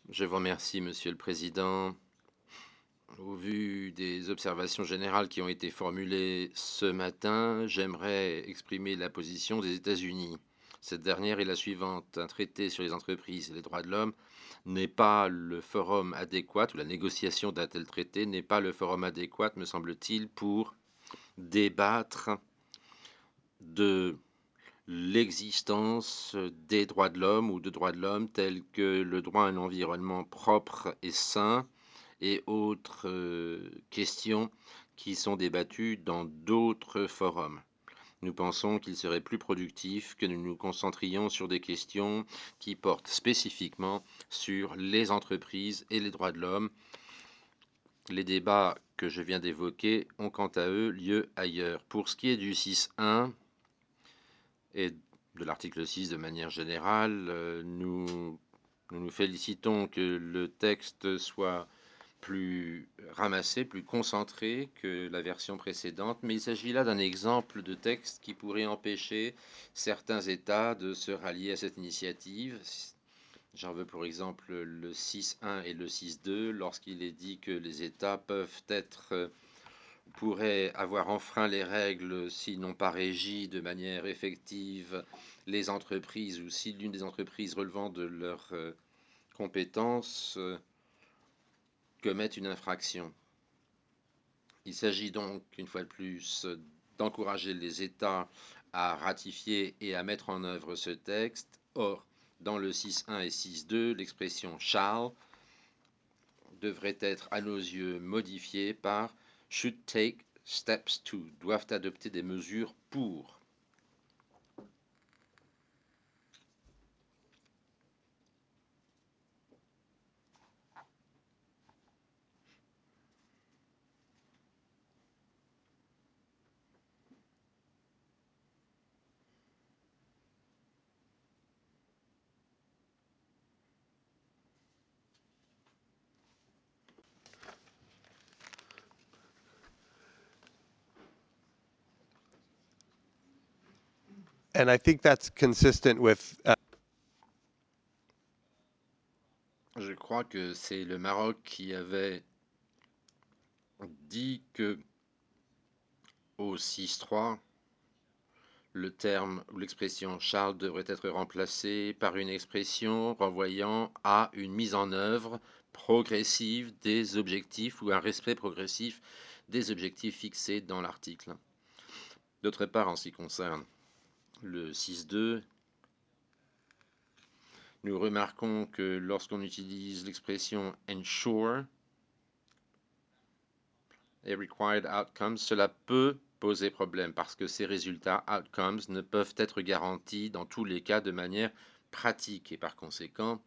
Je vous remercie, Monsieur le Président. Au vu des observations générales qui ont été formulées ce matin, j'aimerais exprimer la position des États-Unis. Cette dernière est la suivante. Un traité sur les entreprises et les droits de l'homme n'est pas le forum adéquat, ou la négociation d'un tel traité n'est pas le forum adéquat, me semble-t-il, pour débattre de l'existence des droits de l'homme ou de droits de l'homme tels que le droit à un environnement propre et sain et autres questions qui sont débattues dans d'autres forums. Nous pensons qu'il serait plus productif que nous nous concentrions sur des questions qui portent spécifiquement sur les entreprises et les droits de l'homme. Les débats que je viens d'évoquer ont quant à eux lieu ailleurs. Pour ce qui est du 6.1 et de l'article 6 de manière générale, nous nous félicitons que le texte soit plus ramassé, plus concentré que la version précédente, mais il s'agit là d'un exemple de texte qui pourrait empêcher certains États de se rallier à cette initiative. J'en veux pour exemple le 6.1 et le 6.2, lorsqu'il est dit que les États pourraient avoir enfreint les règles s'ils n'ont pas régi de manière effective les entreprises ou si l'une des entreprises relevant de leurs compétences commet une infraction. Il s'agit donc, une fois de plus, d'encourager les États à ratifier et à mettre en œuvre ce texte. Or, dans le 6.1 et 6.2, l'expression shall devrait être, à nos yeux, modifiée par should take steps to, doivent adopter des mesures pour. And I think that's consistent with Je crois que c'est le Maroc qui avait dit que au 6.3, le terme ou l'expression Charles devrait être remplacé par une expression renvoyant à une mise en œuvre progressive des objectifs ou un respect progressif des objectifs fixés dans l'article. D'autre part, en ce qui concerne le 6.2, nous remarquons que lorsqu'on utilise l'expression ensure a required outcomes, cela peut poser problème parce que ces résultats, outcomes, ne peuvent être garantis dans tous les cas de manière pratique et par conséquent,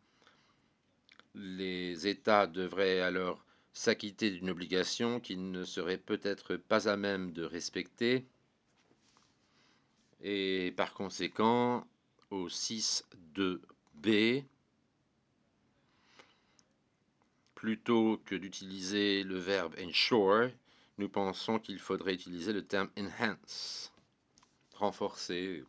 les États devraient alors s'acquitter d'une obligation qu'ils ne seraient peut-être pas à même de respecter et par conséquent, au 6.2b, plutôt que d'utiliser le verbe ensure, nous pensons qu'il faudrait utiliser le terme enhance, renforcer.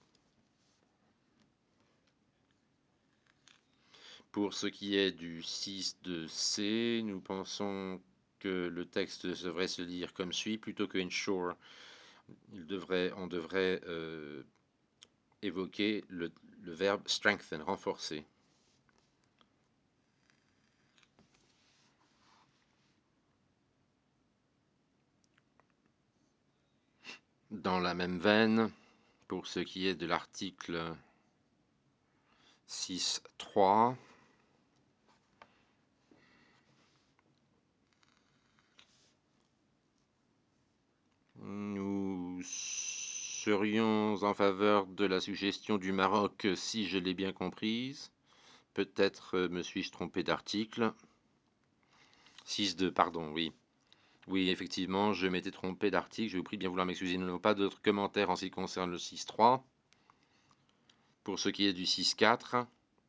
Pour ce qui est du 6.2c, nous pensons que le texte devrait se lire comme suit plutôt que ensure. On devrait évoquer le verbe strengthen, renforcer. Dans la même veine, pour ce qui est de l'article 6.3, nous serions en faveur de la suggestion du Maroc si je l'ai bien comprise. Peut-être me suis-je trompé d'article. 6.2, pardon, oui. Oui, effectivement, je m'étais trompé d'article. Je vous prie de bien vouloir m'excuser. Nous n'avons pas d'autres commentaires en ce qui concerne le 6.3. Pour ce qui est du 6.4,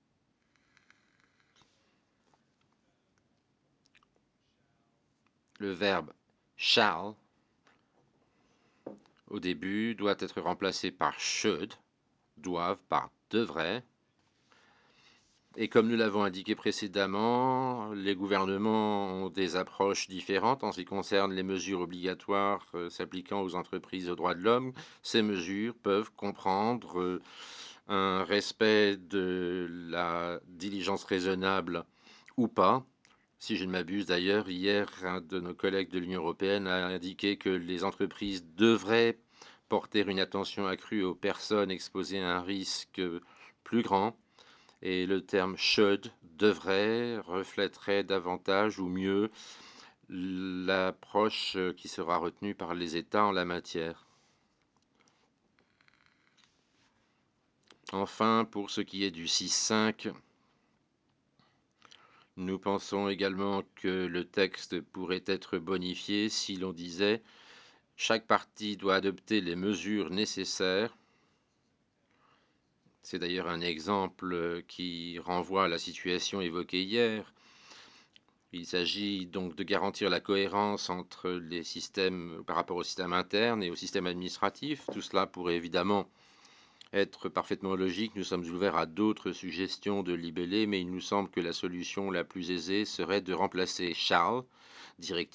le verbe shall au début doit être remplacé par should, doivent, par devrait. Et comme nous l'avons indiqué précédemment, les gouvernements ont des approches différentes en ce qui concerne les mesures obligatoires s'appliquant aux entreprises aux droits de l'homme. Ces mesures peuvent comprendre un respect de la diligence raisonnable ou pas. Si je ne m'abuse d'ailleurs, hier, un de nos collègues de l'Union européenne a indiqué que les entreprises devraient porter une attention accrue aux personnes exposées à un risque plus grand. Et le terme should, devrait, reflèterait davantage ou mieux l'approche qui sera retenue par les États en la matière. Enfin, pour ce qui est du 6.5, nous pensons également que le texte pourrait être bonifié si l'on disait « Chaque partie doit adopter les mesures nécessaires ». C'est d'ailleurs un exemple qui renvoie à la situation évoquée hier. Il s'agit donc de garantir la cohérence entre les systèmes par rapport au système interne et au système administratif. Tout cela pourrait évidemment être parfaitement logique. Nous sommes ouverts à d'autres suggestions de libellés, mais il nous semble que la solution la plus aisée serait de remplacer shall, directive